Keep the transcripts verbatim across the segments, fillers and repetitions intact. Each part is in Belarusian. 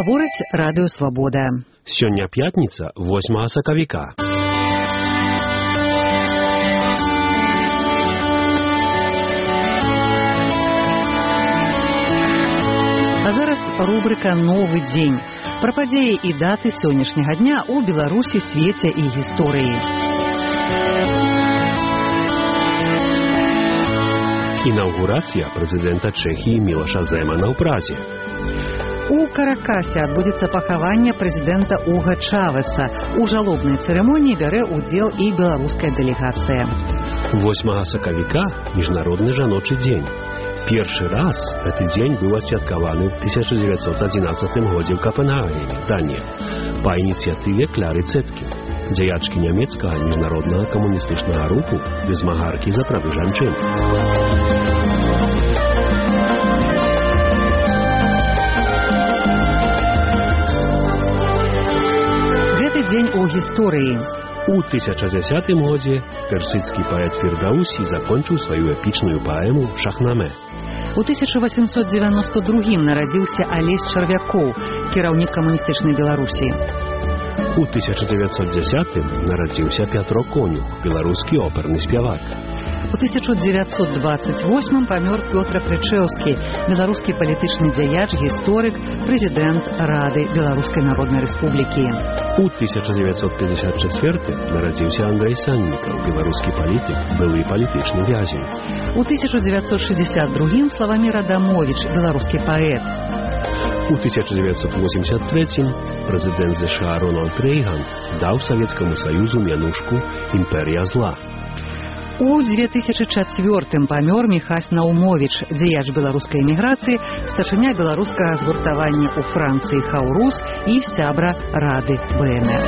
Гаворыць радыё «Свабода». Сёння пятніца, восьмага сакавіка. А зараз рубрика «Новы дзень». Пра падзеі і даты сённяшняга дня ў Беларусі, свеце і гісторыі. Інаўгурацыя прэзідэнта Чэхіі Мілаша Земана ў Празе. У Каракасе адбудзецца пахаванне прэзідэнта Уга Чавеса. У жалобнай цырымоніі бярэ ўдзел і беларуская дэлегацыя. восьмага сакавіка міжнародны жаночы дзень. Першы раз гэты дзень быў асвяткаваны ў тысяча дзевяцьсот адзінаццатым годзе ў Капенгагене, Данія, па ініцыятыве Клары Цэцкі, дзеячкі нямецкага міжнароднага камуністычнага руху ды змагаркі за правы жанчын. Гэты дзень у гісторыі. У тысяча дзесятым годзе персыцкі паэт Фірдаусі закончыў сваю эпічную паэму «Шахнаме». У тысяча васемсот дзевяноста другім нарадзіўся Алесь Чарвякоў, кіраўнік камуністычнай Беларусі. У тысяча дзевяцьсот дзесятым нарадзіўся Пятро Конюк, беларускі оперны спявак. У тысяча дзевяцьсот дваццаць восьмым памёр Пётр Крычэўскі, беларускі палітычны дзяяч, гісторык, прэзідэнт Рады Беларускай Народнай Рэспублікі. У тысяча дзевяцьсот пятьдесят четвёртым нарадзіўся Андрэй Саннікаў, беларускі палітык, былы палітычны вязень. У тысяча дзевяцьсот шэсцьдзясят другім Славамір Адамовіч, беларускі паэт. У тысяча дзевяцьсот восемьдесят третьем прэзідэнт ЗША Рональд Рэйган даў Савецкаму Саюзу мянушку «Імперія зла». У две тысячи четвёртым памёр Міхась Наумовіч, дзеяч беларускай эміграцыі, старшыня беларускага згуртавання ў Францыі «Хаурус» і сябра Рады БНР.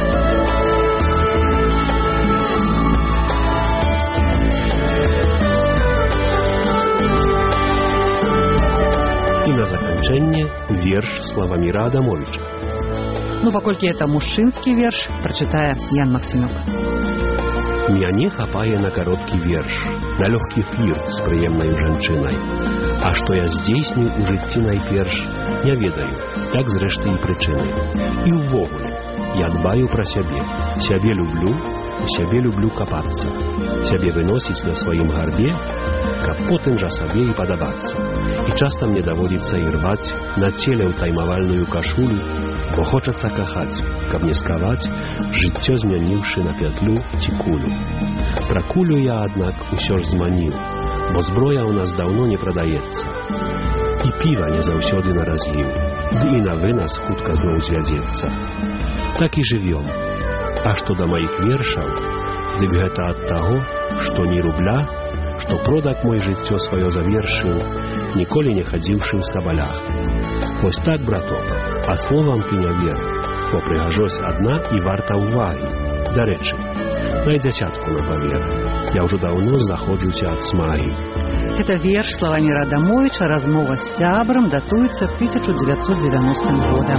І на заканчэнне верш Славаміра Адамовіча. Ну, паколькі это мужчынскі верш, прачытае Ян Максімюк. Мяне хапае на кароткі верш, на лёгкі флір з прыемнаю жанчынай. А што я здзейсню ў жыцці найперш, не ведаю, так зрэшты і прычыны. І ўвогуле, я дбаю пра сябе, сябе люблю, і сябе люблю капацца, сябе выносіць на сваім гарбе, каб потым жа сабе і падабацца. І часта мне даводзіцца ірваць на целе ўтаймавальную кашулю, бо хочацца кахаць, каб не скаваць, жыццё змяніўшы на пятлю ці кулю. Пра кулю я, аднак, усё ж зманіў, бо зброя ў нас даўно не прадаецца. І піва не заўсёды на разліў, ды і на вынас хутка зноў звядзецца. Так і жывём. А што да маіх вершаў, дык гэта ад таго, што ні рубля, што продак мой жыццё сваё завершыў, ніколі не хадзіўшы ў сабалях. Вось так, браток, а словам ты не вер, бо прыгажосць адна і варта ўвагі. Дарэчы, дай дзясятку на павер, я ўжо даўно заходжуся ад смагі. Это верш Славаміра Адамовіча, размова з сябрам, датуецца тысяча дзевяцьсот девяностым годам.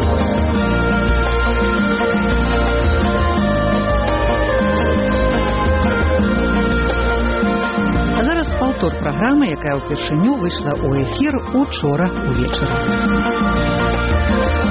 А зараз паўтор праграмы, якая ўпершыню выйшла ў эфір учора ўвечары.